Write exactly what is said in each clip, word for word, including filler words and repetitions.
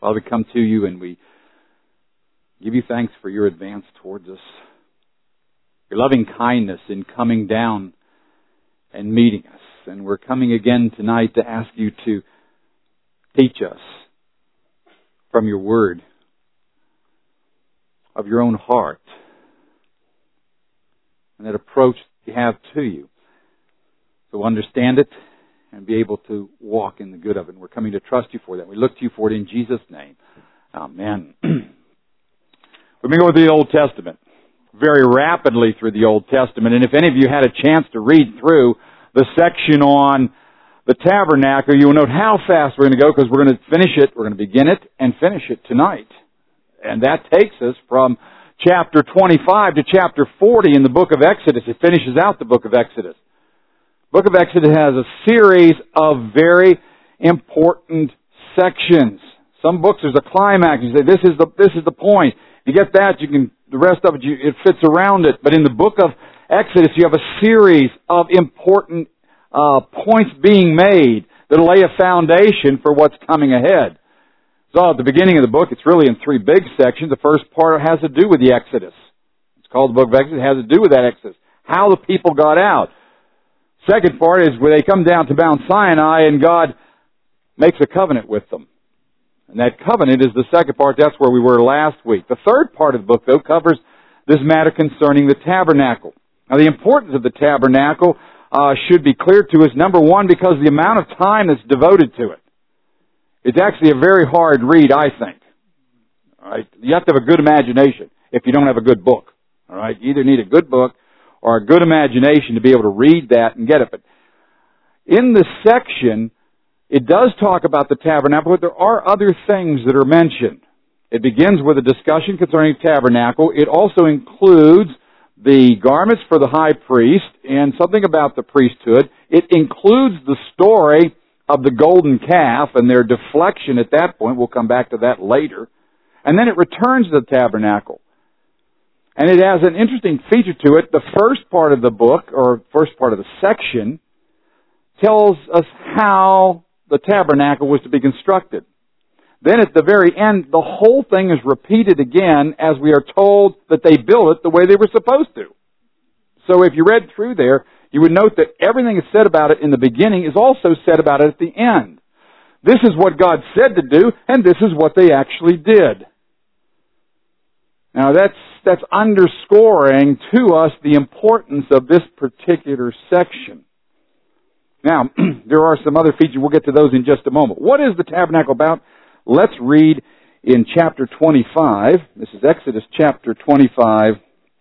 Father, we come to you and we give you thanks for your advance towards us, your loving kindness in coming down and meeting us. And we're coming again tonight to ask you to teach us from your word, of your own heart, and that approach you have to you. So understand it and be able to walk in the good of it. And we're coming to trust you for that. We look to you for it in Jesus' name. Amen. We've been going through the Old Testament very rapidly through the Old Testament. And if any of you had a chance to read through the section on the tabernacle, you will note how fast we're going to go, because we're going to finish it. We're going to begin it and finish it tonight. And that takes us from chapter twenty-five to chapter forty in the book of Exodus. It finishes out the book of Exodus. The book of Exodus has a series of very important sections. Some books there's a climax. You say, this is the this is the point. You get that, you can the rest of it you, it fits around it. But in the book of Exodus, you have a series of important uh, points being made that lay a foundation for what's coming ahead. So at the beginning of the book, it's really in three big sections. The first part has to do with the Exodus. It's called the book of Exodus. It has to do with that Exodus. How the people got out. Second part is where they come down to Mount Sinai and God makes a covenant with them. And that covenant is the second part. That's where we were last week. The third part of the book, though, covers this matter concerning the tabernacle. Now, the importance of the tabernacle uh, should be clear to us, number one, because the amount of time that's devoted to it. It's actually a very hard read, I think. All right? You have to have a good imagination if you don't have a good book. All right? You either need a good book or a good imagination to be able to read that and get it. But in this section, it does talk about the tabernacle, but there are other things that are mentioned. It begins with a discussion concerning the tabernacle. It also includes the garments for the high priest and something about the priesthood. It includes the story of the golden calf and their deflection at that point. We'll come back to that later. And then it returns to the tabernacle. And it has an interesting feature to it. The first part of the book, or first part of the section, tells us how the tabernacle was to be constructed. Then at the very end, the whole thing is repeated again as we are told that they built it the way they were supposed to. So if you read through there, you would note that everything is said about it in the beginning is also said about it at the end. This is what God said to do, and this is what they actually did. Now that's that's underscoring to us the importance of this particular section. Now, there are some other features. We'll get to those in just a moment. What is the tabernacle about? Let's read in chapter twenty-five. This is Exodus chapter twenty-five.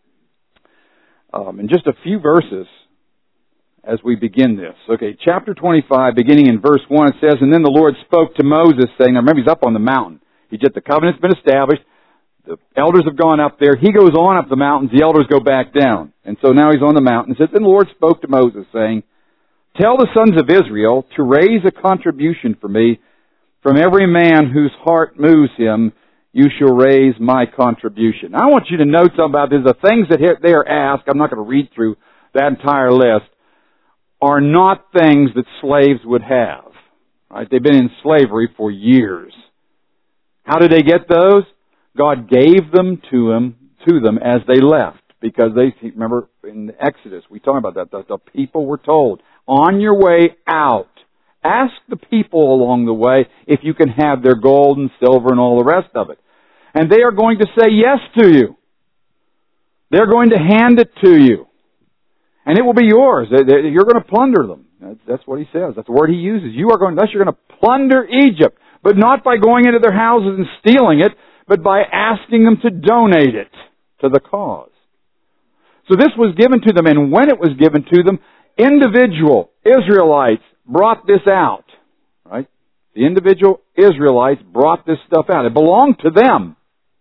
Um, in just a few verses as we begin this. Okay, chapter twenty-five, beginning in verse one, it says, "And then the Lord spoke to Moses, saying," now remember, he's up on the mountain. He just, the covenant's been established. The elders have gone up there. He goes on up the mountains. The elders go back down. And so now he's on the mountain. It says, "Then the Lord spoke to Moses, saying, Tell the sons of Israel to raise a contribution for me. From every man whose heart moves him, you shall raise my contribution." Now, I want you to note something about this. The things that they are asked, I'm not going to read through that entire list, are not things that slaves would have. Right? They've been in slavery for years. How did they get those? God gave them to them, to them as they left. Because they, remember in Exodus, we talked about that, the, the people were told, on your way out, ask the people along the way if you can have their gold and silver and all the rest of it. And they are going to say yes to you. They're going to hand it to you. And it will be yours. You're going to plunder them. That's what he says. That's the word he uses. You are going, thus you're going to plunder Egypt. But not by going into their houses and stealing it, but by asking them to donate it to the cause. So this was given to them, and when it was given to them, individual Israelites brought this out. Right? The individual Israelites brought this stuff out. It belonged to them.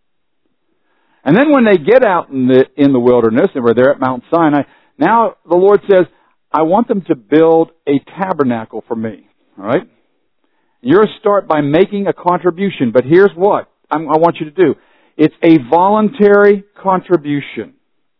And then when they get out in the, in the wilderness, and we're there at Mount Sinai, now the Lord says, I want them to build a tabernacle for me. All right? You're to start by making a contribution, but here's what I'm, I want you to do. It's a voluntary contribution.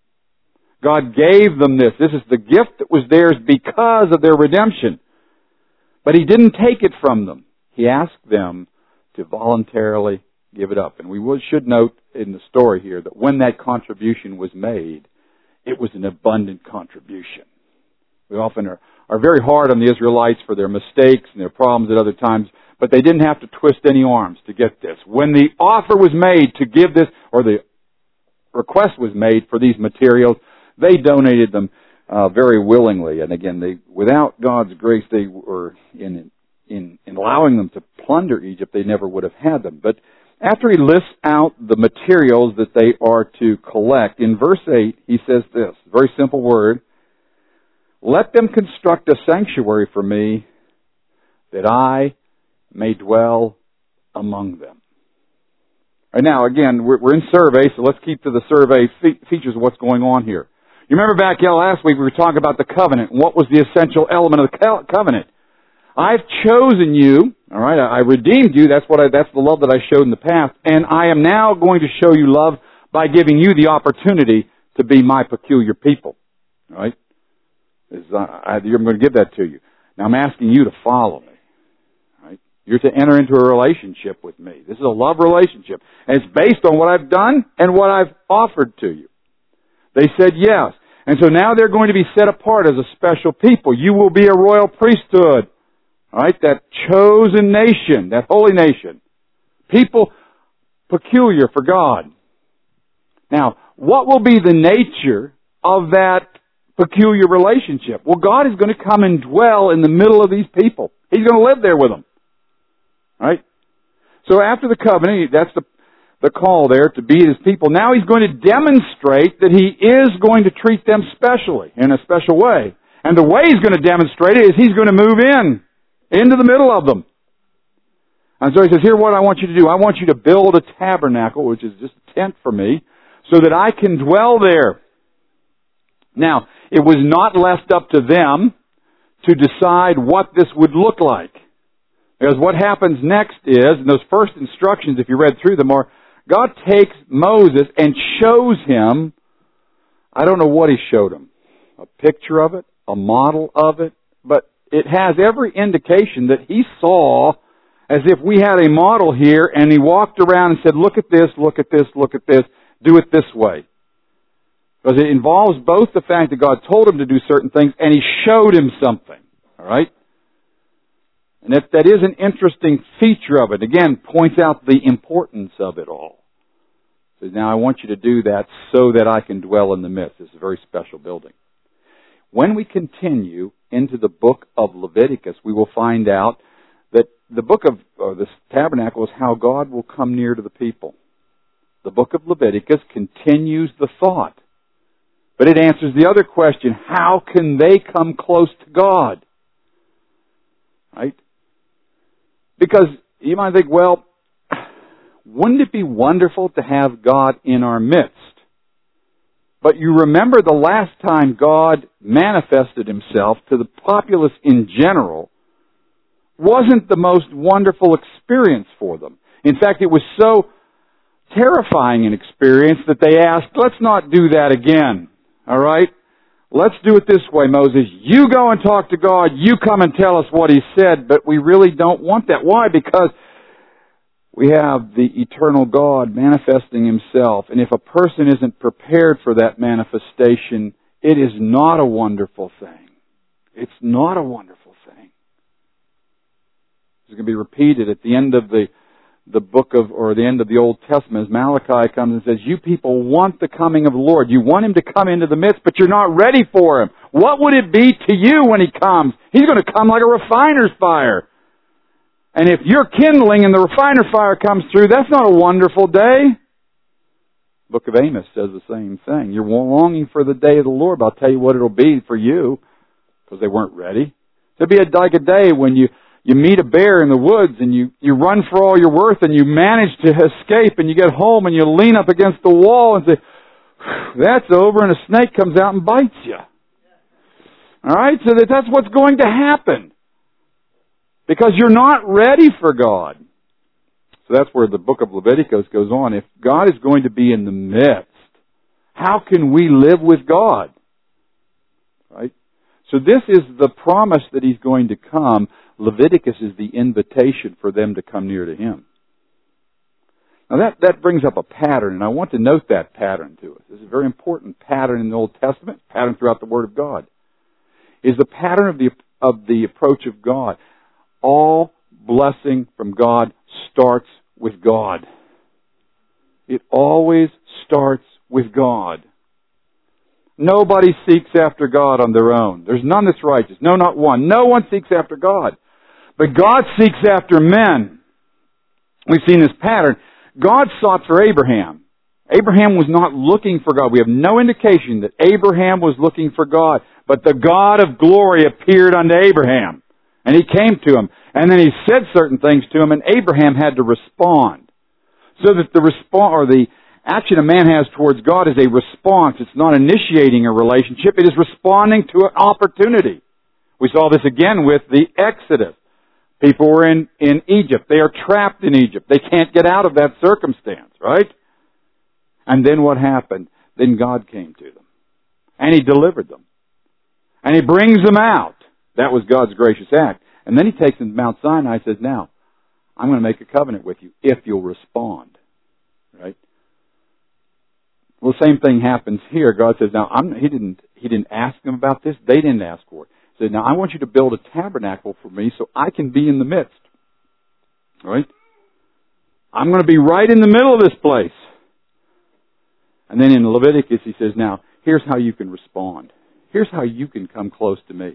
God gave them this. This is the gift that was theirs because of their redemption. But He didn't take it from them. He asked them to voluntarily give it up. And we should note in the story here that when that contribution was made, it was an abundant contribution. We often are, are very hard on the Israelites for their mistakes and their problems at other times, but they didn't have to twist any arms to get this. When the offer was made to give this, or the request was made for these materials, they donated them uh, very willingly. And again, they, without God's grace, they were in, in in allowing them to plunder Egypt, they never would have had them. But after he lists out the materials that they are to collect, in verse eight, he says this, very simple word, "Let them construct a sanctuary for me, that I may dwell among them." Right now, again, we're, we're in survey, so let's keep to the survey fe- features of what's going on here. You remember back yeah, last week we were talking about the covenant, and what was the essential element of the co- covenant? I've chosen you, all right, I, I redeemed you, that's what I, that's the love that I showed in the past, and I am now going to show you love by giving you the opportunity to be my peculiar people, all right? Is, uh, I, I'm going to give that to you. Now I'm asking you to follow me. Right? You're to enter into a relationship with me. This is a love relationship. And it's based on what I've done and what I've offered to you. They said yes. And so now they're going to be set apart as a special people. You will be a royal priesthood. All right? That chosen nation, that holy nation. People peculiar for God. Now, what will be the nature of that peculiar relationship? Well, God is going to come and dwell in the middle of these people. He's going to live there with them. Right? So after the covenant, that's the, the call there to be His people. Now He's going to demonstrate that He is going to treat them specially, in a special way. And the way He's going to demonstrate it is He's going to move in, into the middle of them. And so He says, here what I want you to do. I want you to build a tabernacle, which is just a tent for me, so that I can dwell there. Now, it was not left up to them to decide what this would look like. Because what happens next is, and those first instructions, if you read through them, are God takes Moses and shows him, I don't know what He showed him, a picture of it, a model of it, but it has every indication that he saw as if we had a model here and He walked around and said, look at this, look at this, look at this, do it this way. Because it involves both the fact that God told him to do certain things and He showed him something. All right? And that, that is an interesting feature of it. Again, points out the importance of it all. So now I want you to do that so that I can dwell in the midst. It's a very special building. When we continue into the book of Leviticus, we will find out that the book of or this tabernacle is how God will come near to the people. The book of Leviticus continues the thought. But it answers the other question, how can they come close to God? Right? Because you might think, well, wouldn't it be wonderful to have God in our midst? But you remember the last time God manifested Himself to the populace in general wasn't the most wonderful experience for them. In fact, it was so terrifying an experience that they asked, let's not do that again. All right? Let's do it this way, Moses. You go and talk to God. You come and tell us what He said, but we really don't want that. Why? Because we have the eternal God manifesting Himself, and if a person isn't prepared for that manifestation, it is not a wonderful thing. It's not a wonderful thing. It's going to be repeated at the end of the the book of, or the end of the Old Testament, as Malachi comes and says, you people want the coming of the Lord. You want Him to come into the midst, but you're not ready for Him. What would it be to you when He comes? He's going to come like a refiner's fire. And if you're kindling and the refiner fire comes through, that's not a wonderful day. The book of Amos says the same thing. You're longing for the day of the Lord, but I'll tell you what it'll be for you, because they weren't ready. It'll be a, like a day when you You meet a bear in the woods and you, you run for all you're worth and you manage to escape and you get home and you lean up against the wall and say, that's over, and a snake comes out and bites you. Alright, so that that's what's going to happen. Because you're not ready for God. So that's where the book of Leviticus goes on. If God is going to be in the midst, how can we live with God? Right? So this is the promise that He's going to come. Leviticus is the invitation for them to come near to Him. Now that, that brings up a pattern, and I want to note that pattern to us. It's a very important pattern in the Old Testament, pattern throughout the Word of God. Is the pattern of the, of the approach of God. All blessing from God starts with God. It always starts with God. Nobody seeks after God on their own. There's none that's righteous. No, not one. No one seeks after God. But God seeks after men. We've seen this pattern. God sought for Abraham. Abraham was not looking for God. We have no indication that Abraham was looking for God. But the God of glory appeared unto Abraham. And He came to him. And then He said certain things to him, and Abraham had to respond. So that the response, or the action a man has towards God is a response. It's not initiating a relationship. It is responding to an opportunity. We saw this again with the Exodus. People were in, in Egypt. They are trapped in Egypt. They can't get out of that circumstance, right? And then what happened? Then God came to them. And He delivered them. And He brings them out. That was God's gracious act. And then He takes them to Mount Sinai and says, now, I'm going to make a covenant with you if you'll respond. Right? Well, the same thing happens here. God says, now, I'm, he didn't He didn't ask them about this. They didn't ask for it. He said, now, I want you to build a tabernacle for me so I can be in the midst. Right? I'm going to be right in the middle of this place. And then in Leviticus, He says, now, here's how you can respond. Here's how you can come close to me.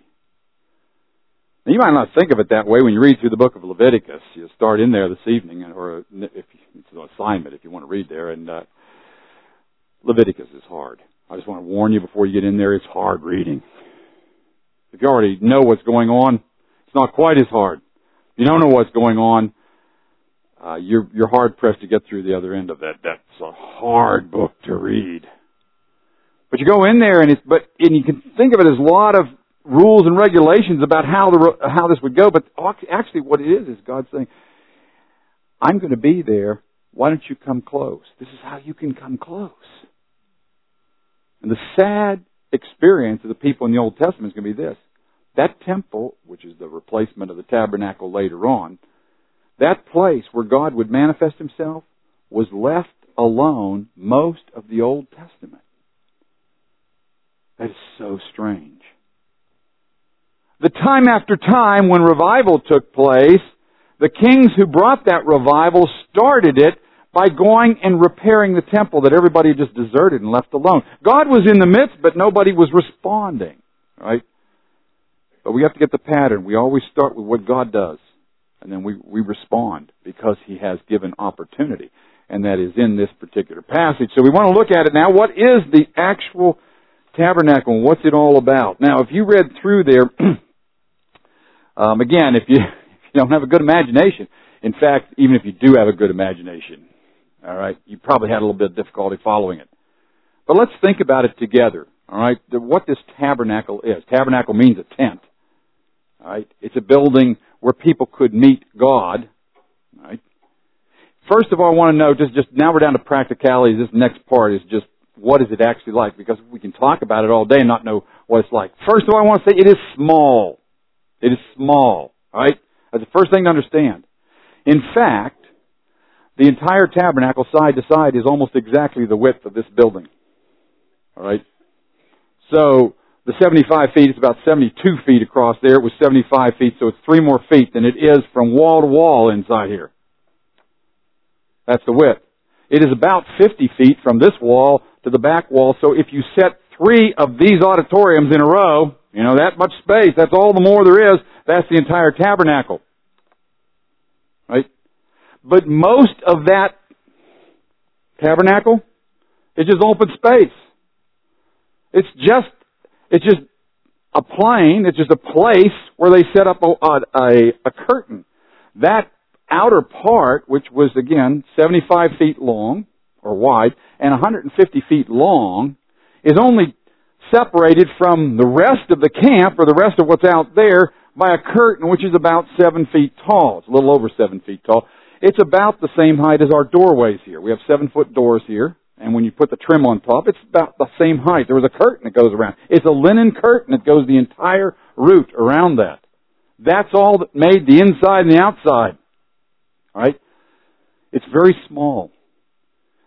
Now, you might not think of it that way when you read through the book of Leviticus. You start in there this evening, or if it's an assignment if you want to read there. And uh, Leviticus is hard. I just want to warn you before you get in there, it's hard reading. If you already know what's going on, it's not quite as hard. If you don't know what's going on, uh, you're you're hard pressed to get through the other end of that. That's a hard book to read. But you go in there, and it's but and you can think of it as a lot of rules and regulations about how the how this would go. But actually, what it is is God saying, "I'm going to be there. Why don't you come close? This is how you can come close." And the sad experience of the people in the Old Testament is going to be this: that temple, which is the replacement of the tabernacle later on, that place where God would manifest Himself, was left alone most of the Old Testament. That is so strange. The time after time when revival took place, the kings who brought that revival started it by going and repairing the temple that everybody had just deserted and left alone. God was in the midst, but nobody was responding. Right? But we have to get the pattern. We always start with what God does, and then we, we respond because He has given opportunity. And that is in this particular passage. So we want to look at it now. What is the actual tabernacle and what's it all about? Now, if you read through there, um, again, if you, if you don't have a good imagination, in fact, even if you do have a good imagination, all right, you probably had a little bit of difficulty following it. But let's think about it together, all right, the, what this tabernacle is. Tabernacle means a tent, all right? It's a building where people could meet God, all right? First of all, I want to know, just, just now we're down to practicalities. This next part is just, what is it actually like? Because we can talk about it all day and not know what it's like. First of all, I want to say it is small. It is small, all right? That's the first thing to understand. In fact, the entire tabernacle, side to side, is almost exactly the width of this building. All right? So, the seventy-five feet is about seventy-two feet across there. It was seventy-five feet, so it's three more feet than it is from wall to wall inside here. That's the width. It is about fifty feet from this wall to the back wall, so if you set three of these auditoriums in a row, you know, that much space, that's all the more there is. That's the entire tabernacle. Right? But most of that tabernacle is just open space. It's just, it's just a plain, it's just a place where they set up a, a, a curtain. That outer part, which was again seventy-five feet long, or wide, and one hundred fifty feet long, is only separated from the rest of the camp, or the rest of what's out there, by a curtain which is about seven feet tall. It's a little over seven feet tall. It's about the same height as our doorways here. We have seven-foot doors here, and when you put the trim on top, it's about the same height. There was a curtain that goes around. It's a linen curtain that goes the entire route around that. That's all that made the inside and the outside. All right? It's very small.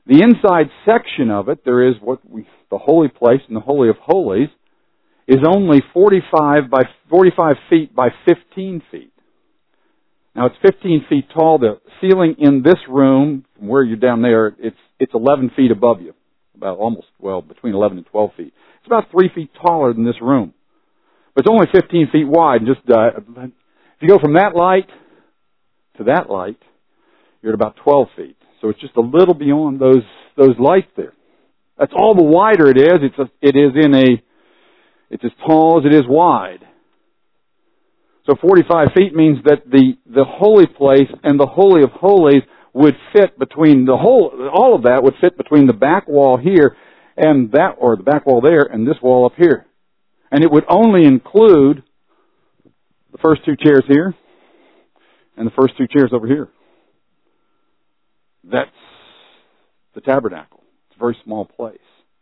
The inside section of it, there is what we, the holy place and the Holy of Holies, is only forty-five by forty-five feet by fifteen feet. Now it's fifteen feet tall. The ceiling in this room, from where you're down there, it's it's eleven feet above you, about almost well between eleven and twelve feet. It's about three feet taller than this room, but it's only fifteen feet wide. And just uh, if you go from that light to that light, you're at about twelve feet. So it's just a little beyond those those lights there. That's all the wider it is. It's a, it is in a it's as tall as it is wide. So forty-five feet means that the the holy place and the Holy of Holies would fit between the whole all of that would fit between the back wall here and that or the back wall there and this wall up here. And it would only include the first two chairs here and the first two chairs over here. That's the tabernacle. It's a very small place.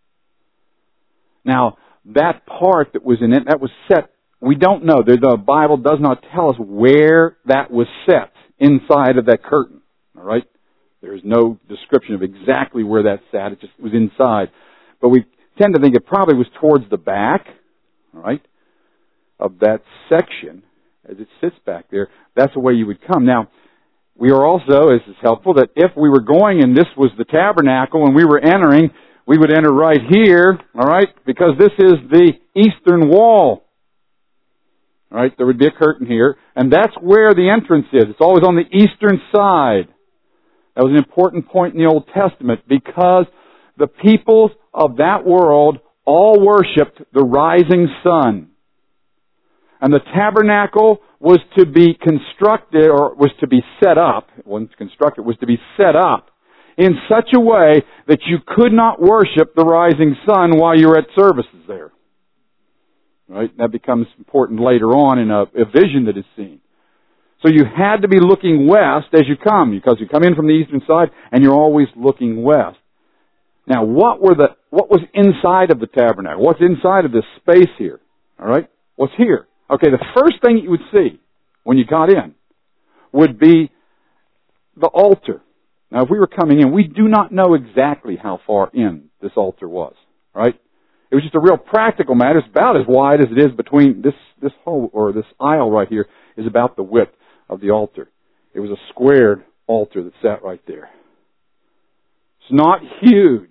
Now, that part that was in it, that was set, we don't know. The, the Bible does not tell us where that was set inside of that curtain. All right? There's no description of exactly where that sat. It just was inside. But we tend to think it probably was towards the back, all right, of that section as it sits back there. That's the way you would come. Now, we are also, as is helpful, that if we were going and this was the tabernacle and we were entering, we would enter right here, all right, because this is the eastern wall. All right, there would be a curtain here, and that's where the entrance is. It's always on the eastern side. That was an important point in the Old Testament because the peoples of that world all worshipped the rising sun. And the tabernacle was to be constructed, or was to be set up, it wasn't constructed, it was to be set up in such a way that you could not worship the rising sun while you're at services there. Right? That becomes important later on in a, a vision that is seen. So you had to be looking west as you come, because you come in from the eastern side and you're always looking west. Now, what were the what was inside of the tabernacle? What's inside of this space here? All right? What's here? Okay, the first thing you would see when you got in would be the altar. Now, if we were coming in, we do not know exactly how far in this altar was. Right? It was just a real practical matter. It's about as wide as it is between this this hole or this aisle right here is about the width of the altar. It was a squared altar that sat right there. It's not huge.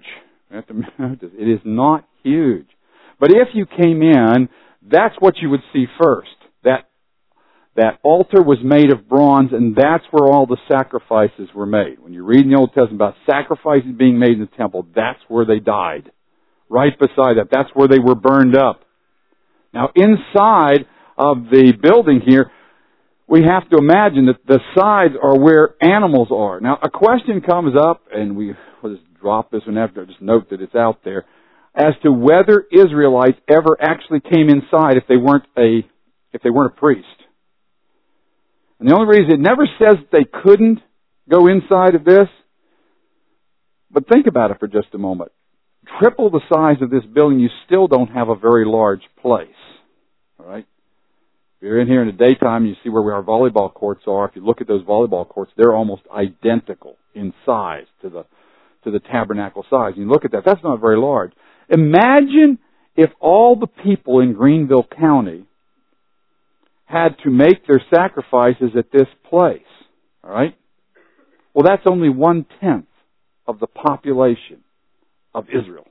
It is not huge. But if you came in, that's what you would see first. That that altar was made of bronze, and that's where all the sacrifices were made. When you read in the Old Testament about sacrifices being made in the temple, that's where they died. Right beside that, that's where they were burned up. Now, inside of the building here, we have to imagine that the sides are where animals are. Now, a question comes up, and we will just drop this one after, just note that it's out there, as to whether Israelites ever actually came inside if they weren't a if they weren't a priest. And the only reason it never says that they couldn't go inside of this, but think about it for just a moment. Triple the size of this building, you still don't have a very large place. All right? If you're in here in the daytime, you see where our volleyball courts are. If you look at those volleyball courts, they're almost identical in size to the to the tabernacle size. And you look at that, that's not very large. Imagine if all the people in Greenville County had to make their sacrifices at this place. All right? Well, that's only one-tenth of the population of Israel.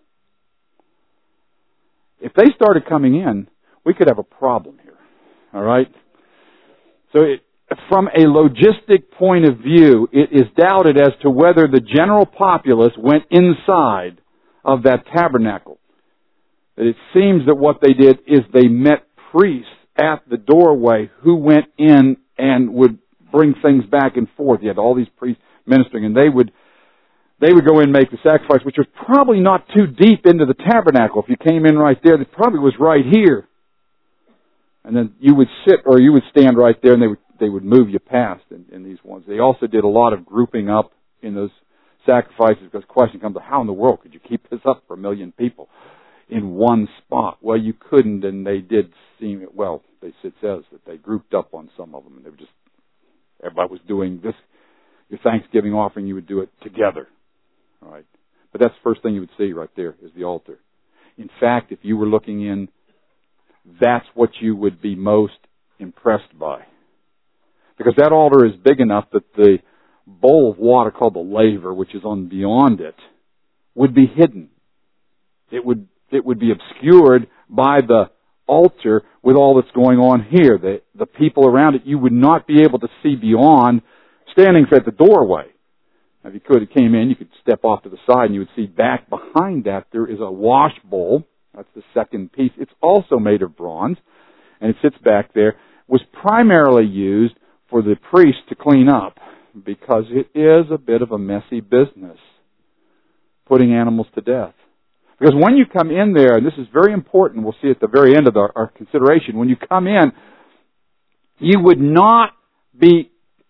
If they started coming in, we could have a problem here. All right? So it, from a logistic point of view, it is doubted as to whether the general populace went inside of that tabernacle. It seems that what they did is they met priests at the doorway who went in and would bring things back and forth. You had all these priests ministering, and they would they would go in and make the sacrifice, which was probably not too deep into the tabernacle. If you came in right there, it probably was right here. And then you would sit, or you would stand right there, and they would they would move you past in, in these ones. They also did a lot of grouping up in those sacrifices, because the question comes, how in the world could you keep this up for a million people in one spot? Well, you couldn't, and they did seem, well, they, it says that they grouped up on some of them, and they were just, everybody was doing this. Your Thanksgiving offering, you would do it together. All right. But that's the first thing you would see right there is the altar. In fact, if you were looking in, that's what you would be most impressed by. Because that altar is big enough that the bowl of water called the laver, which is on beyond it, would be hidden. It would it would be obscured by the altar with all that's going on here. The, the people around it, you would not be able to see beyond standing at the doorway. Now, if you could, it came in, you could step off to the side and you would see back behind that there is a wash bowl. That's the second piece. It's also made of bronze, and it sits back there. It was primarily used for the priest to clean up because it is a bit of a messy business, putting animals to death. Because when you come in there, and this is very important, we'll see at the very end of our, our consideration, when you come in, you would not be,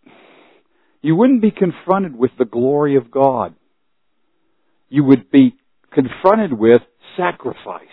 you wouldn't be confronted with the glory of God. You would be confronted with sacrifice.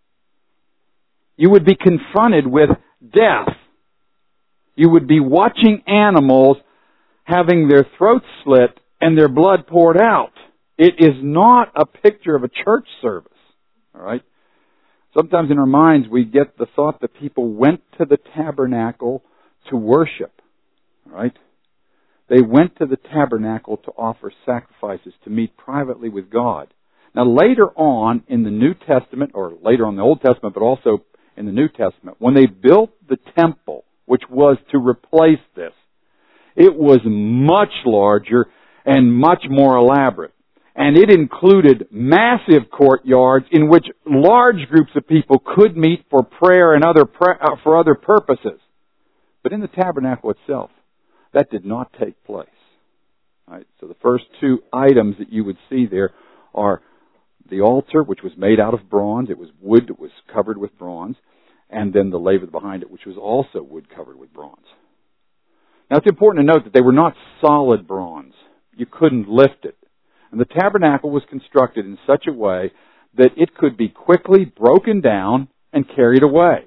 You would be confronted with death. You would be watching animals having their throats slit and their blood poured out. It is not a picture of a church service. All right? Sometimes in our minds we get the thought that people went to the tabernacle to worship. All right? They went to the tabernacle to offer sacrifices, to meet privately with God. Now later on in the New Testament, or later on in the Old Testament, but also in the New Testament, when they built the temple, which was to replace this, it was much larger and much more elaborate. And it included massive courtyards in which large groups of people could meet for prayer and other pra- uh, for other purposes. But in the tabernacle itself, that did not take place. Right? So the first two items that you would see there are the altar, which was made out of bronze. It was wood that was covered with bronze. And then the laver behind it, which was also wood covered with bronze. Now it's important to note that they were not solid bronze. You couldn't lift it. And the tabernacle was constructed in such a way that it could be quickly broken down and carried away.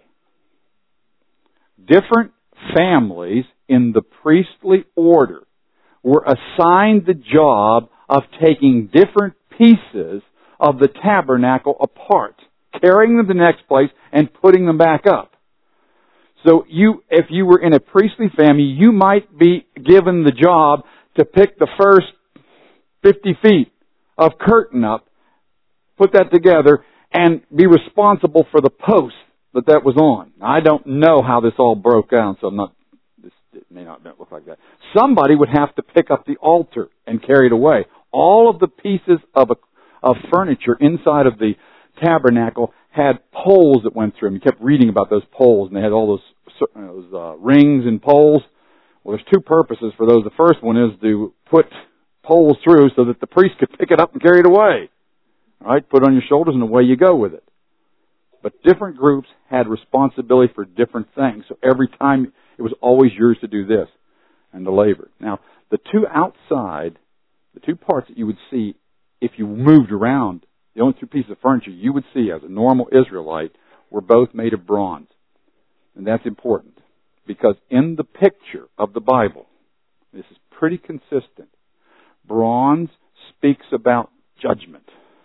Different families in the priestly order were assigned the job of taking different pieces of the tabernacle apart, carrying them to the next place and putting them back up. So you, if you were in a priestly family, you might be given the job to pick the first fifty feet of curtain up, put that together, and be responsible for the post that that was on. Now, I don't know how this all broke down, so I'm not, this it may not look like that. Somebody would have to pick up the altar and carry it away. All of the pieces of a, of furniture inside of the tabernacle had poles that went through them. You kept reading about those poles, and they had all those, those uh, rings and poles. Well, there's two purposes for those. The first one is to put poles through so that the priest could pick it up and carry it away. All right, put it on your shoulders and away you go with it. But different groups had responsibility for different things. So every time it was always yours to do this and the laver. Now, the two outside, the two parts that you would see if you moved around, the only two pieces of furniture you would see as a normal Israelite were both made of bronze. And that's important because in the picture of the Bible, this is pretty consistent. Bronze speaks about judgment.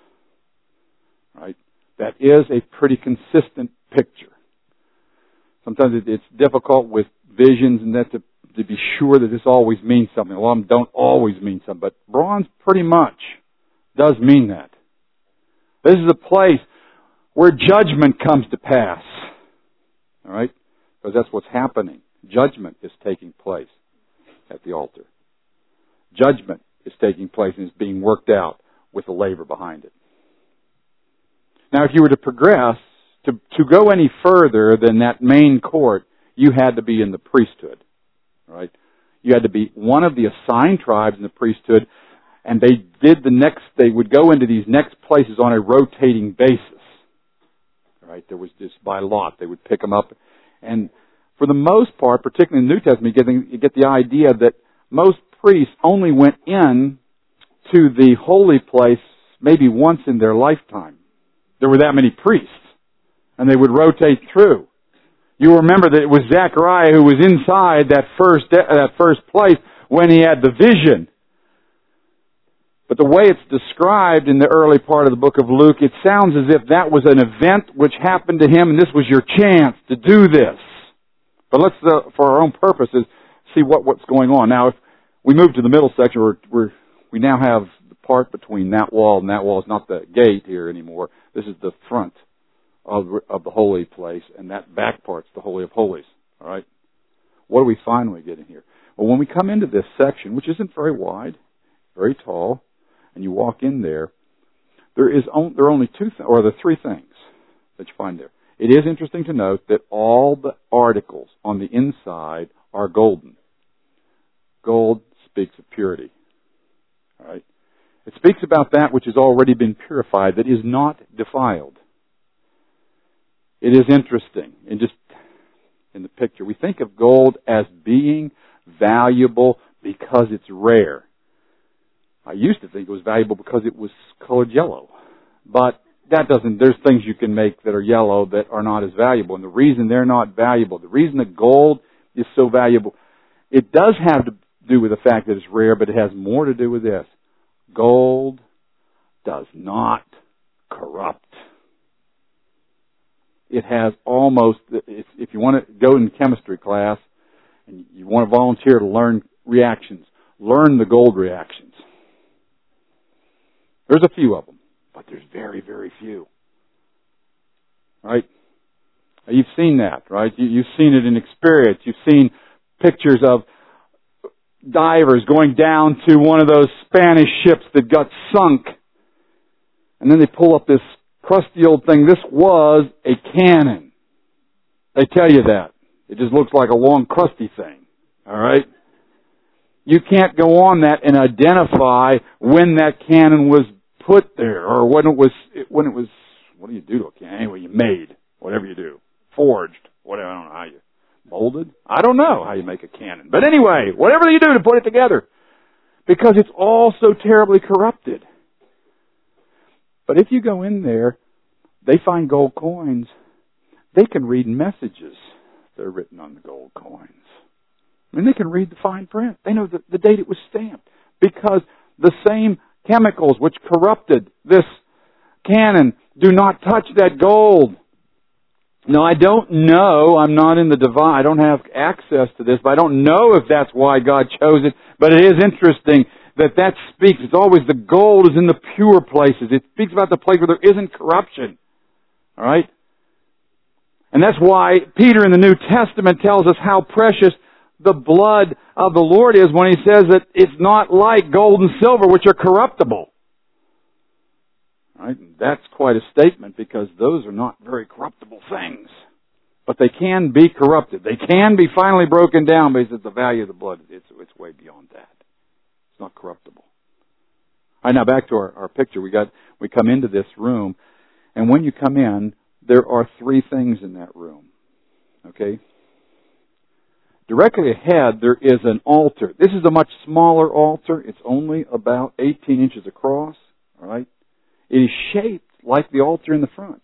Right? That is a pretty consistent picture. Sometimes it's difficult with visions and that to, to be sure that this always means something. A lot of them don't always mean something, but bronze pretty much does mean that. This is a place where judgment comes to pass. All right? Because that's what's happening. Judgment is taking place at the altar. Judgment is taking place and is being worked out with the laver behind it. Now, if you were to progress, to, to go any further than that main court, you had to be in the priesthood. Right? You had to be one of the assigned tribes in the priesthood, and they did the next, they would go into these next places on a rotating basis. Right? There was just by lot. They would pick them up. And for the most part, particularly in the New Testament, you get the, you get the idea that most priests only went in to the holy place maybe once in their lifetime. There were that many priests, and they would rotate through. You remember that it was Zechariah who was inside that first that first place when he had the vision. But the way it's described in the early part of the book of Luke, it sounds as if that was an event which happened to him and this was your chance to do this. But let's, uh, for our own purposes, see what, what's going on. Now, if we move to the middle section, we're, we're, we now have the part between that wall and that wall. It's not the gate here anymore. This is the front of, of the holy place, and that back part's the Holy of Holies. All right? What do we find when we get in here? Well, when we come into this section, which isn't very wide, very tall, and you walk in there, there is on, there are only two, th- or the three things that you find there. It is interesting to note that all the articles on the inside are golden. Gold speaks of purity. All right? It speaks about that which has already been purified, that is not defiled. It is interesting, and just in the picture, we think of gold as being valuable because it's rare. I used to think it was valuable because it was colored yellow. But that doesn't, there's things you can make that are yellow that are not as valuable. And the reason they're not valuable, the reason that gold is so valuable, it does have to do with the fact that it's rare, but it has more to do with this. Gold does not corrupt. It has almost, if you want to go in chemistry class and you want to volunteer to learn reactions, learn the gold reactions. There's a few of them, but there's very, very few. Right? You've seen that, right? You've seen it in experience. You've seen pictures of divers going down to one of those Spanish ships that got sunk. And then they pull up this crusty old thing. This was a cannon. They tell you that. It just looks like a long, crusty thing. All right? You can't go on that and identify when that cannon was put there, or when it was, when it was, what do you do to a cannon? Anyway, you made, whatever you do. Forged, whatever, I don't know how you, molded? I don't know how you make a cannon. But anyway, whatever you do to put it together. Because it's all so terribly corrupted. But if you go in there, they find gold coins. They can read messages that are written on the gold coins. I mean, they can read the fine print. They know the, the date it was stamped. Because the same chemicals which corrupted this cannon do not touch that gold. Now, I don't know. I'm not in the divine. I don't have access to this, but I don't know if that's why God chose it. But it is interesting that that speaks. It's always the gold is in the pure places. It speaks about the place where there isn't corruption. All right? And that's why Peter in the New Testament tells us how precious the blood of the Lord is when he says that it's not like gold and silver, which are corruptible. Right? That's quite a statement because those are not very corruptible things. But they can be corrupted. They can be finally broken down because the value of the blood, it's, it's way beyond that. It's not corruptible. All right, now back to our, our picture. We got we come into this room, and when you come in, there are three things in that room. Okay? Directly ahead, there is an altar. This is a much smaller altar. It's only about eighteen inches across. All right? It is shaped like the altar in the front.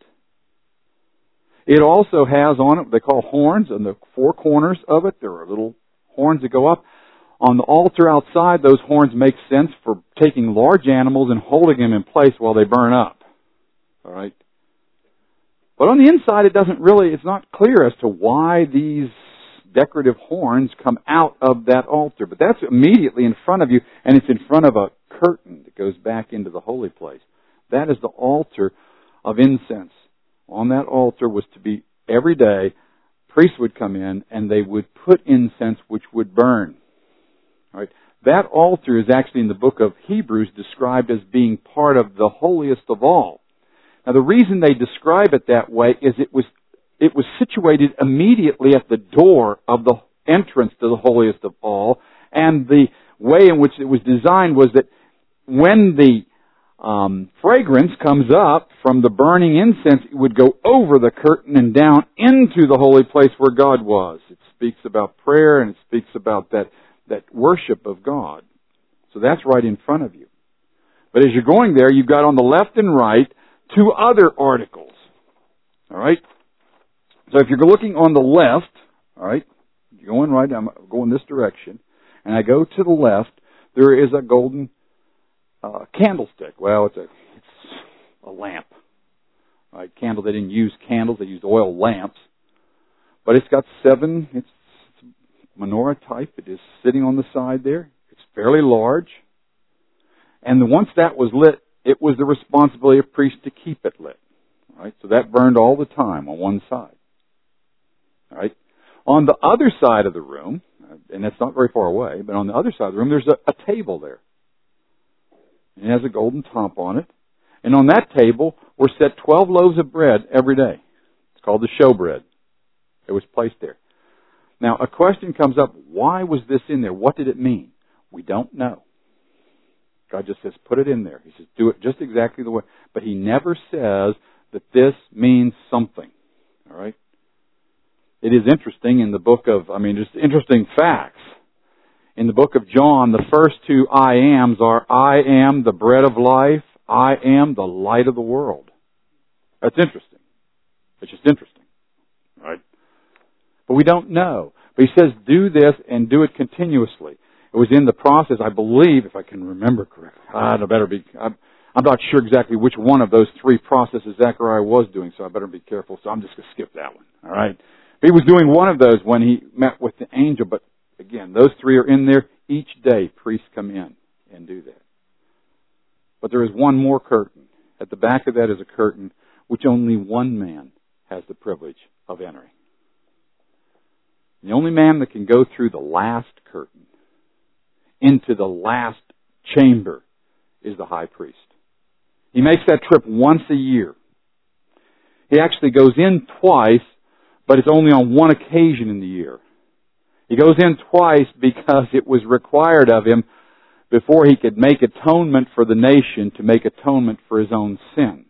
It also has on it what they call horns on the four corners of it. There are little horns that go up. On the altar outside, those horns make sense for taking large animals and holding them in place while they burn up. All right? But on the inside, it doesn't really, it's not clear as to why these decorative horns come out of that altar. But that's immediately in front of you, and it's in front of a curtain that goes back into the holy place. That is the altar of incense. On that altar was to be every day, priests would come in and they would put incense which would burn. All right. That altar is actually in the book of Hebrews described as being part of the holiest of all. Now the reason they describe it that way is it was it was situated immediately at the door of the entrance to the holiest of all, and the way in which it was designed was that when the Um, fragrance comes up from the burning incense, it would go over the curtain and down into the holy place where God was. It speaks about prayer and it speaks about that, that worship of God. So that's right in front of you. But as you're going there, you've got on the left and right two other articles. All right? So if you're looking on the left, all right, you're going right, I'm going this direction, and I go to the left, there is a golden uh, candlestick. Well, it's a it's a lamp. Right? Candle. They didn't use candles. They used oil lamps. But it's got seven. It's, it's menorah type. It is sitting on the side there. It's fairly large. And once that was lit, it was the responsibility of priests to keep it lit. Right? So that burned all the time on one side. All right? On the other side of the room, and that's not very far away, but on the other side of the room, there's a, a table there. And it has a golden top on it. And on that table were set twelve loaves of bread every day. It's called the showbread. It was placed there. Now, a question comes up, why was this in there? What did it mean? We don't know. God just says, put it in there. He says, do it just exactly the way. But He never says that this means something. All right? It is interesting in the book of, I mean, just interesting facts. In the book of John, the first two I ams are, I am the bread of life, I am the light of the world. That's interesting. It's just interesting. Right? But we don't know. But He says, do this and do it continuously. It was in the process, I believe, if I can remember correctly. I better be, I'm, I'm not sure exactly which one of those three processes Zechariah was doing, so I better be careful. So I'm just going to skip that one. All right? He was doing one of those when he met with the angel, but again, those three are in there. Each day, priests come in and do that. But there is one more curtain. At the back of that is a curtain which only one man has the privilege of entering. The only man that can go through the last curtain into the last chamber is the high priest. He makes that trip once a year. He actually goes in twice, but it's only on one occasion in the year. He goes in twice because it was required of him before he could make atonement for the nation to make atonement for his own sin.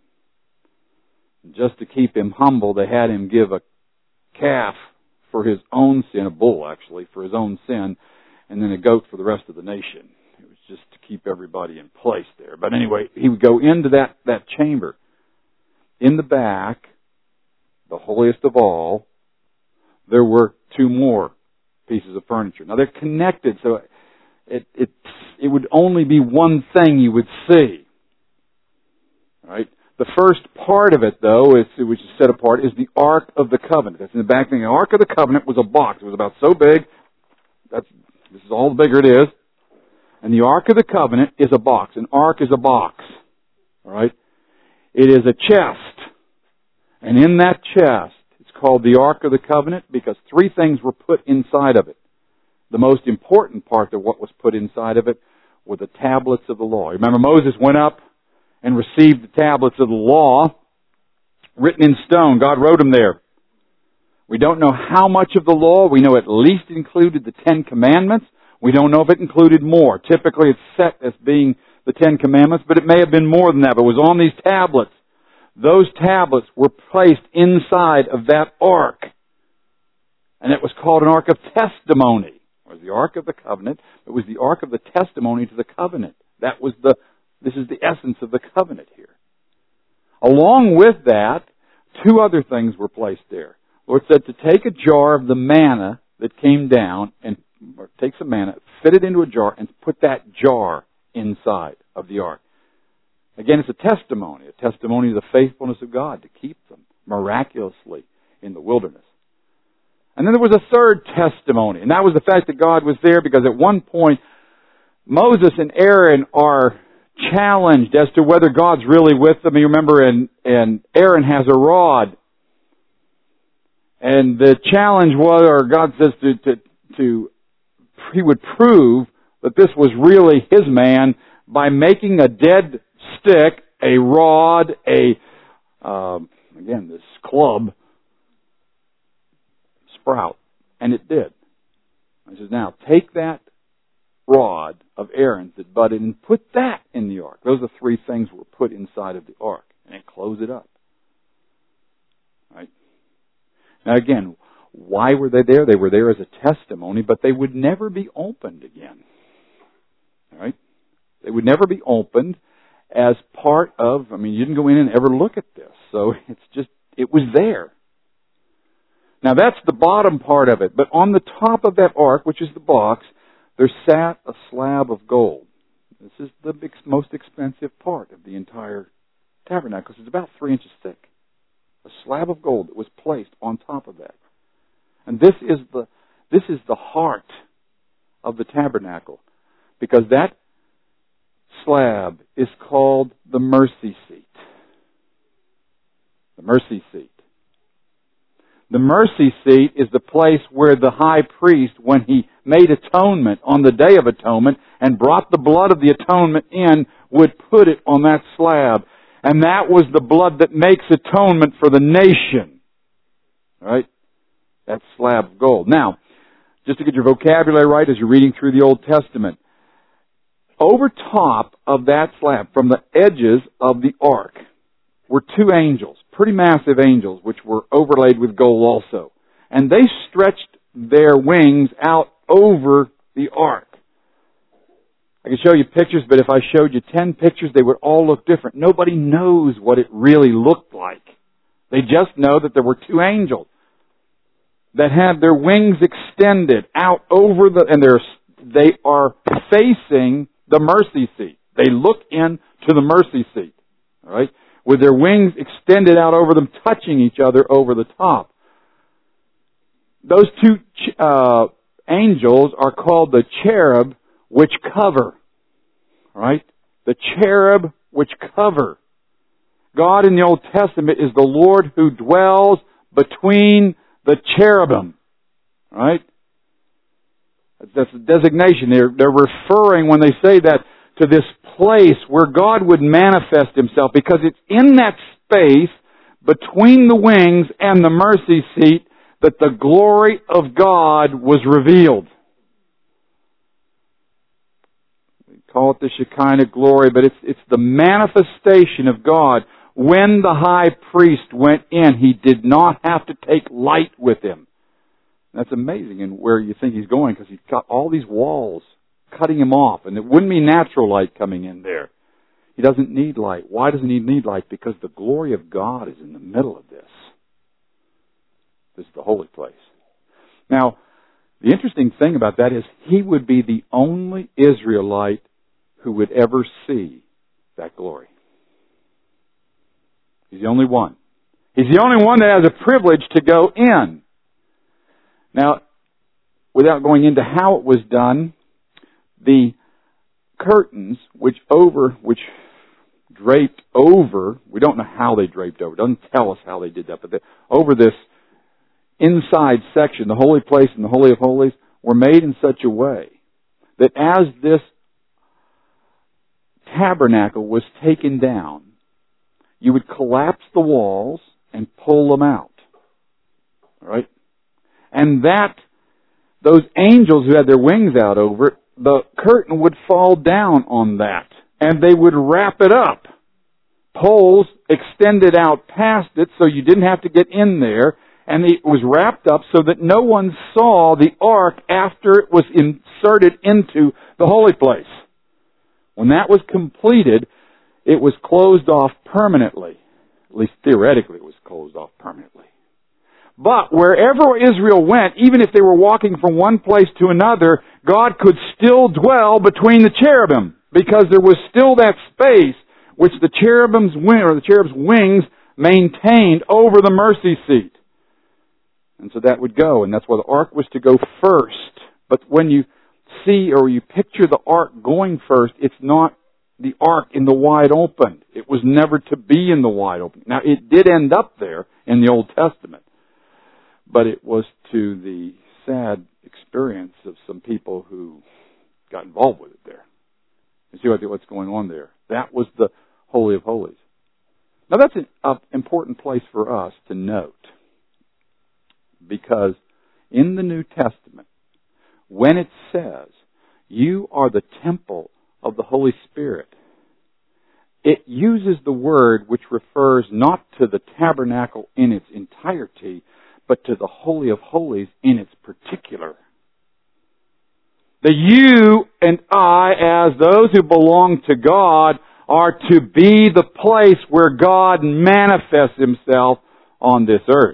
Just to keep him humble, they had him give a calf for his own sin, a bull actually, for his own sin, and then a goat for the rest of the nation. It was just to keep everybody in place there. But anyway, he would go into that, that chamber. In the back, the holiest of all, there were two more pieces of furniture. Now they're connected, so it it it would only be one thing you would see. Right? The first part of it, though, is, which is set apart, is the Ark of the Covenant. That's in the back thing. The Ark of the Covenant was a box. It was about so big. That's this is all the bigger it is. And the Ark of the Covenant is a box. An ark is a box. All right? It is a chest. And in that chest, it's called the Ark of the Covenant because three things were put inside of it. The most important part of what was put inside of it were the tablets of the law. Remember, Moses went up and received the tablets of the law written in stone. God wrote them there. We don't know how much of the law. We know at least it included the Ten Commandments. We don't know if it included more. Typically it's set as being the Ten Commandments, but it may have been more than that. But it was on these tablets. Those tablets were placed inside of that ark. And it was called an Ark of Testimony. It was the Ark of the Covenant. It was the Ark of the Testimony to the Covenant. That was the, this is the essence of the covenant here. Along with that, two other things were placed there. The Lord said to take a jar of the manna that came down and or take some manna, fit it into a jar, and put that jar inside of the ark. Again, it's a testimony, a testimony of the faithfulness of God to keep them miraculously in the wilderness. And then there was a third testimony, and that was the fact that God was there because at one point Moses and Aaron are challenged as to whether God's really with them. You remember, and, and Aaron has a rod. And the challenge was, or God says to, to, to, he would prove that this was really his man by making a dead stick, a rod, a, um, again, this club, sprout. And it did. He says, now take that rod of Aaron's that budded and put that in the ark. Those are three things were put inside of the ark. And it closed it up. Right? Now again, why were they there? They were there as a testimony, but they would never be opened again. All right? They would never be opened as part of, I mean, you didn't go in and ever look at this. So it's just, it was there. Now that's the bottom part of it. But on the top of that ark, which is the box, there sat a slab of gold. This is the big, most expensive part of the entire tabernacle, because it's about three inches thick. A slab of gold that was placed on top of that. And this is the this is the heart of the tabernacle, because that slab is called the mercy seat. The mercy seat. The mercy seat is the place where the high priest, when he made atonement on the Day of Atonement and brought the blood of the atonement in, would put it on that slab. And that was the blood that makes atonement for the nation. Right? That slab of gold. Now, just to get your vocabulary right as you're reading through the Old Testament, over top of that slab, from the edges of the ark, were two angels, pretty massive angels, which were overlaid with gold also. And they stretched their wings out over the ark. I can show you pictures, but if I showed you ten pictures, they would all look different. Nobody knows what it really looked like. They just know that there were two angels that had their wings extended out over the, and they're, they are facing the mercy seat. They look into the mercy seat. All right? With their wings extended out over them, touching each other over the top. Those two uh, angels are called the cherub which cover. Right? The cherub which cover. God in the Old Testament is the Lord who dwells between the cherubim. Right? That's the designation. They're, they're referring, when they say that, to this place where God would manifest Himself, because it's in that space between the wings and the mercy seat that the glory of God was revealed. We call it the Shekinah glory, but it's, it's the manifestation of God. When the high priest went in, he did not have to take light with him. That's amazing, and where you think he's going, because he's got all these walls cutting him off, and it wouldn't be natural light coming in there. He doesn't need light. Why doesn't he need light? Because the glory of God is in the middle of this. This is the holy place. Now, the interesting thing about that is he would be the only Israelite who would ever see that glory. He's the only one. He's the only one that has a privilege to go in. Now, without going into how it was done, the curtains which over, which draped over, we don't know how they draped over, it doesn't tell us how they did that, but they, over this inside section, the holy place and the Holy of Holies, were made in such a way that as this tabernacle was taken down, you would collapse the walls and pull them out. All right? And that, those angels who had their wings out over it, the curtain would fall down on that, and they would wrap it up. Poles extended out past it so you didn't have to get in there, and it was wrapped up so that no one saw the ark after it was inserted into the holy place. When that was completed, it was closed off permanently. At least theoretically it was closed off permanently. But wherever Israel went, even if they were walking from one place to another, God could still dwell between the cherubim, because there was still that space which the cherubim's wing, or the cherub's wings maintained over the mercy seat. And so that would go, and that's why the ark was to go first. But when you see or you picture the ark going first, it's not the ark in the wide open. It was never to be in the wide open. Now, it did end up there in the Old Testament, but it was to the sad experience of some people who got involved with it there. You see what's going on there? That was the Holy of Holies. Now, that's an important place for us to note, because in the New Testament, when it says, you are the temple of the Holy Spirit, it uses the word which refers not to the tabernacle in its entirety, but to the Holy of Holies in its particular. That you and I, as those who belong to God, are to be the place where God manifests Himself on this earth.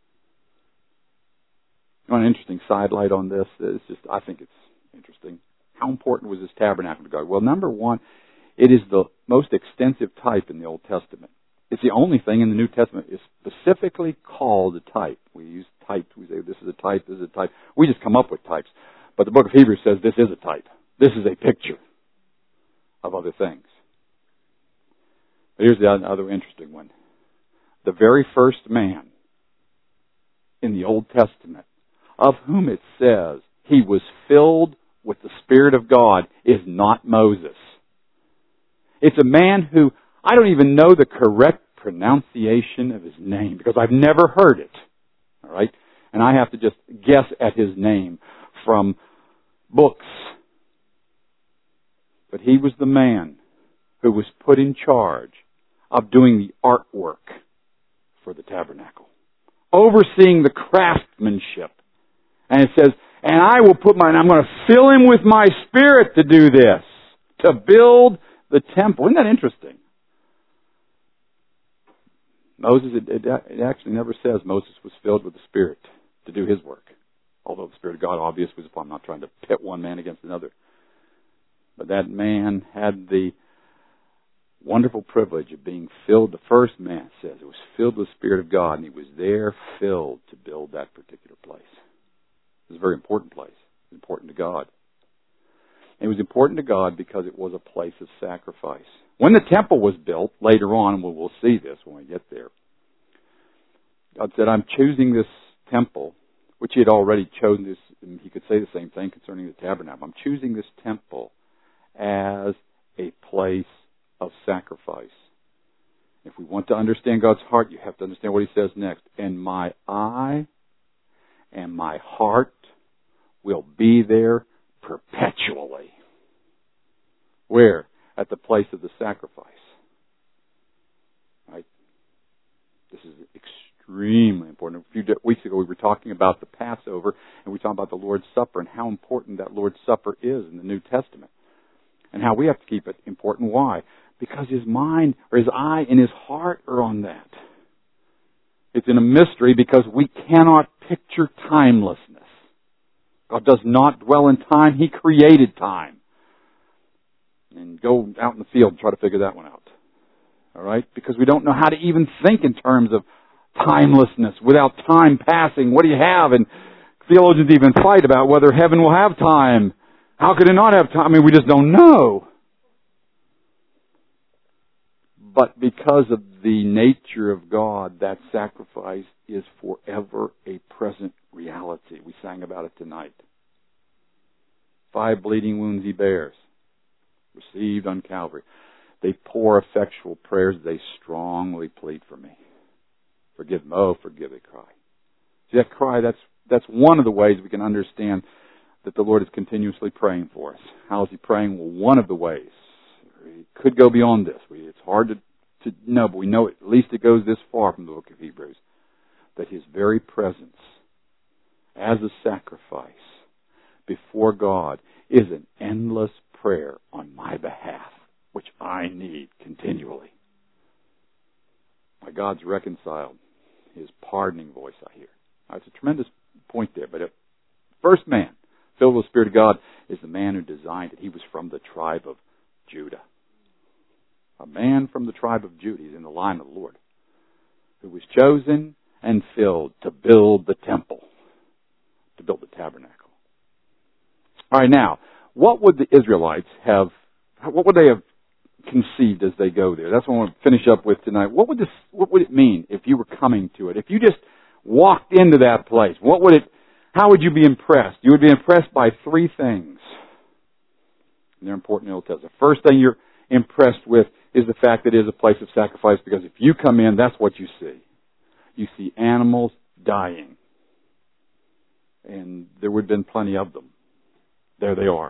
You want an interesting sidelight on this? It's just, I think it's interesting. How important was this tabernacle to God? Well, number one, it is the most extensive type in the Old Testament. It's the only thing in the New Testament is specifically called a type. We use types. We say this is a type, this is a type. We just come up with types. But the book of Hebrews says this is a type. This is a picture of other things. But here's the other interesting one. The very first man in the Old Testament, of whom it says he was filled with the Spirit of God, is not Moses. It's a man who, I don't even know the correct pronunciation of his name because I've never heard it. All right? And I have to just guess at his name from books. But he was the man who was put in charge of doing the artwork for the tabernacle, overseeing the craftsmanship. And it says, and I will put my, I'm going to fill him with my Spirit to do this, to build the temple. Isn't that interesting? Moses, it, it, it actually never says Moses was filled with the Spirit to do his work. Although the Spirit of God obviously was upon him. I'm not trying to pit one man against another. But that man had the wonderful privilege of being filled. The first man says it was filled with the Spirit of God, and he was there filled to build that particular place. It was a very important place. It was important to God. And it was important to God because it was a place of sacrifice. When the temple was built, later on, and we'll, we'll see this when we get there, God said, I'm choosing this temple, which he had already chosen this, and he could say the same thing concerning the tabernacle. I'm choosing this temple as a place of sacrifice. If we want to understand God's heart, you have to understand what he says next. And my eye and my heart will be there perpetually. Where? At the place of the sacrifice. Right? This is extremely important. A few weeks ago we were talking about the Passover, and we talked about the Lord's Supper and how important that Lord's Supper is in the New Testament. And how we have to keep it important. Why? Because his mind, or his eye and his heart are on that. It's in a mystery because we cannot picture timelessness. God does not dwell in time. He created time. And go out in the field and try to figure that one out. All right? Because we don't know how to even think in terms of timelessness without time passing. What do you have? And theologians even fight about whether heaven will have time. How could it not have time? I mean, we just don't know. But because of the nature of God, that sacrifice is forever a present reality. We sang about it tonight. Five bleeding wounds he bears, received on Calvary. They pour effectual prayers. They strongly plead for me. Forgive them. Oh, forgive, they cry. See, that cry, that's, that's one of the ways we can understand that the Lord is continuously praying for us. How is he praying? Well, one of the ways. It could go beyond this. We, it's hard to, to know, but we know at least it goes this far from the book of Hebrews, that his very presence as a sacrifice before God is an endless prayer on my behalf, which I need continually. My God's reconciled. His pardoning voice I hear. Now, it's a tremendous point there, but the first man filled with the Spirit of God is the man who designed it. He was from the tribe of Judah. A man from the tribe of Judah. He's in the line of the Lord. Who was chosen and filled to build the temple. To build the tabernacle. All right, now, what would the Israelites have, what would they have conceived as they go there? That's what I want to finish up with tonight. What would this, what would it mean if you were coming to it? If you just walked into that place, what would it, how would you be impressed? You would be impressed by three things. And they're important in the Old Testament. The first thing you're impressed with is the fact that it is a place of sacrifice, because if you come in, that's what you see. You see animals dying. And there would have been plenty of them. There they are.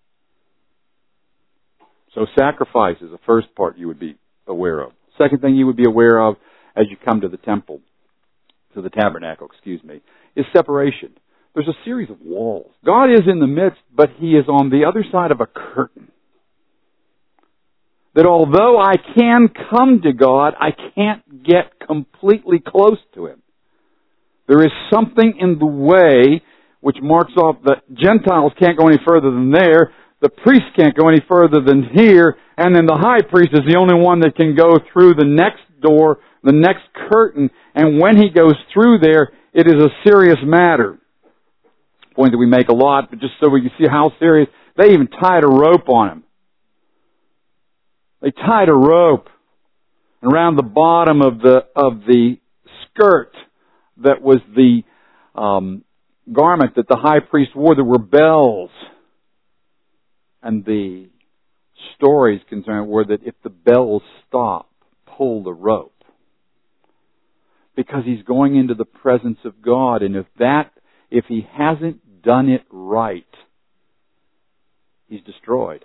So sacrifice is the first part you would be aware of. Second thing you would be aware of as you come to the temple, to the tabernacle, excuse me, is separation. There's a series of walls. God is in the midst, but he is on the other side of a curtain. That although I can come to God, I can't get completely close to him. There is something in the way which marks off that Gentiles can't go any further than there. the priest can't go any further than here, and then the high priest is the only one that can go through the next door, the next curtain, and when he goes through there, it is a serious matter. Point that we make a lot, but just so we can see how serious, they even tied a rope on him. They tied a rope around the bottom of the of the skirt that was the um, garment that the high priest wore. There were bells. And the stories concerned were that if the bells stop, pull the rope. Because he's going into the presence of God, and if that, if he hasn't done it right, he's destroyed.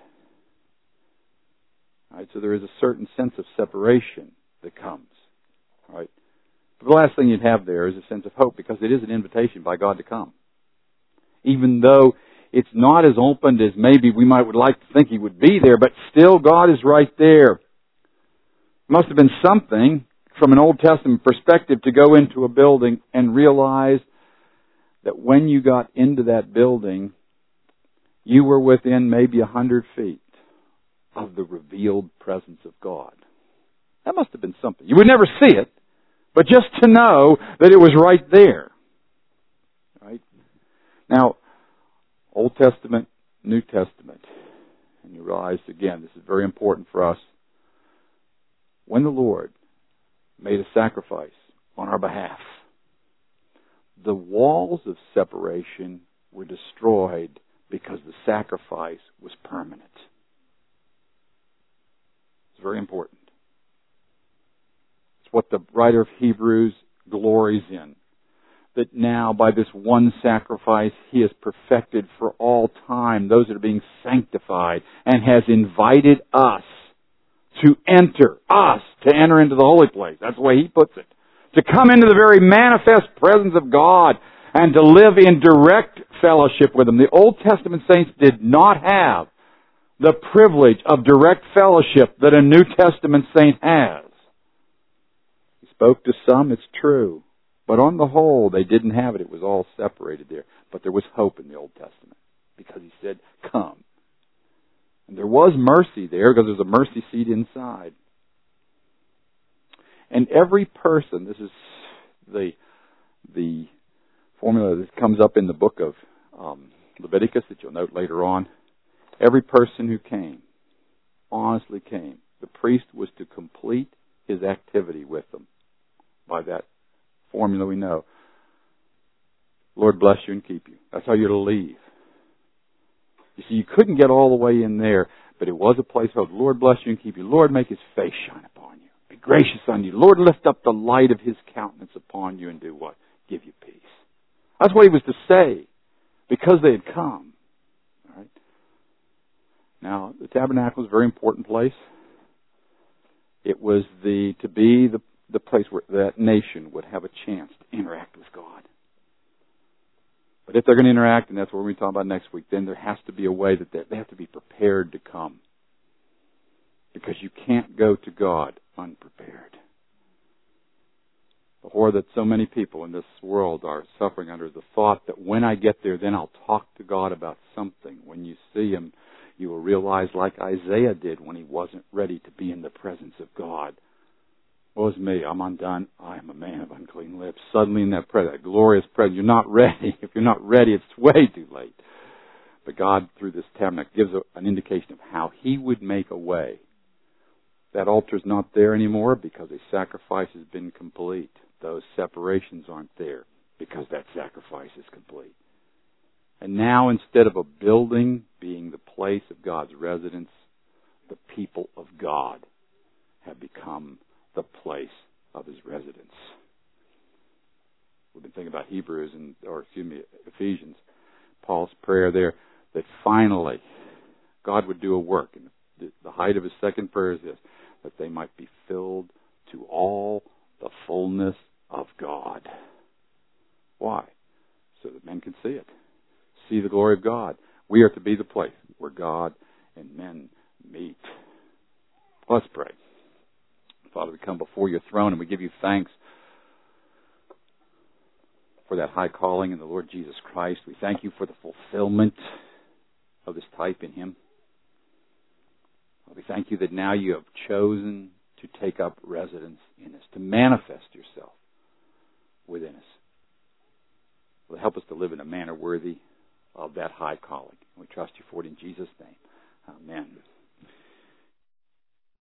All right, so there is a certain sense of separation that comes. All right. But the last thing you'd have there is a sense of hope, because it is an invitation by God to come. Even though it's not as open as maybe we might would like to think he would be there, but still God is right there. It must have been something from an Old Testament perspective to go into a building and realize that when you got into that building, you were within maybe a hundred feet of the revealed presence of God. That must have been something. You would never see it, but just to know that it was right there. Right? Now, Old Testament, New Testament. And you realize, again, this is very important for us. When the Lord made a sacrifice on our behalf, the walls of separation were destroyed because the sacrifice was permanent. It's very important. It's what the writer of Hebrews glories in. That now, by this one sacrifice, He has perfected for all time those that are being sanctified, and has invited us to enter, us to enter into the holy place. That's the way He puts it. To come into the very manifest presence of God, and to live in direct fellowship with Him. The Old Testament saints did not have the privilege of direct fellowship that a New Testament saint has. He spoke to some, it's true. But on the whole, they didn't have it. It was all separated there. But there was hope in the Old Testament, because He said, come. And there was mercy there, because there's a mercy seat inside. And every person, this is the the formula that comes up in the book of um, Leviticus that you'll note later on. Every person who came, honestly came. The priest was to complete his activity with them by that formula we know. Lord bless you and keep you. That's how you're to leave. You see, you couldn't get all the way in there, but it was a place of Lord bless you and keep you. Lord make His face shine upon you. Be gracious unto you. Lord lift up the light of His countenance upon you and do what? Give you peace. That's what He was to say, because they had come. All right. Now, the tabernacle is a very important place. It was the to be the the place where that nation would have a chance to interact with God. But if they're going to interact, and that's what we're going to talk about next week, then there has to be a way that they have to be prepared to come. Because you can't go to God unprepared. The horror that so many people in this world are suffering under is the thought that when I get there, then I'll talk to God about something. When you see Him, you will realize, like Isaiah did when he wasn't ready to be in the presence of God. Woe is me, I'm undone. I am a man of unclean lips. Suddenly in that presence, that glorious presence, you're not ready. If you're not ready, it's way too late. But God, through this tabernacle, gives a, an indication of how He would make a way. That altar's not there anymore because a sacrifice has been complete. Those separations aren't there because that sacrifice is complete. And now, instead of a building being the place of God's residence, the people of God have become the place of His residence. We've been thinking about Hebrews, and or excuse me, Ephesians. Paul's prayer there that finally God would do a work. And the, the height of his second prayer is this, that they might be filled to all the fullness of God. Why? So that men can see it. See the glory of God. We are to be the place where God and men meet. Let's pray. Father, we come before your throne and we give you thanks for that high calling in the Lord Jesus Christ. We thank you for the fulfillment of this type in Him. We thank You that now You have chosen to take up residence in us, to manifest Yourself within us. Will help us to live in a manner worthy of that high calling. We trust You for it in Jesus' name. Amen.